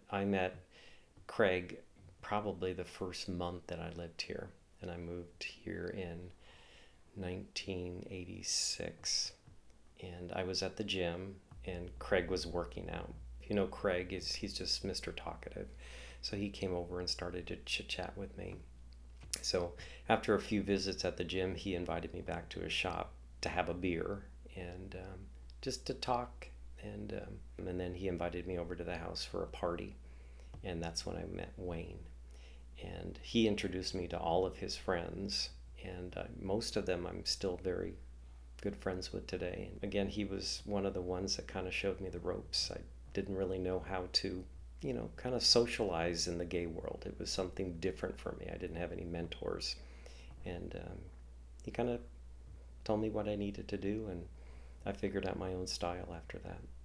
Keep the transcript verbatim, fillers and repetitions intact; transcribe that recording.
I met Craig probably the first month that I lived here, and I moved here in nineteen eighty-six, and I was at the gym, and Craig was working out. You know, Craig is he's just Mister Talkative, so he came over and started to chit chat with me. So after a few visits at the gym, he invited me back to his shop to have a beer and um, just to talk. And um, and then he invited me over to the house for a party, and that's when I met Wayne. And he introduced me to all of his friends, and uh, most of them I'm still very good friends with today. And again, he was one of the ones that kind of showed me the ropes. I didn't really know how to, you know, kind of socialize in the gay world. It was something different for me. I didn't have any mentors, and um, he kind of told me what I needed to do, and I figured out my own style after that.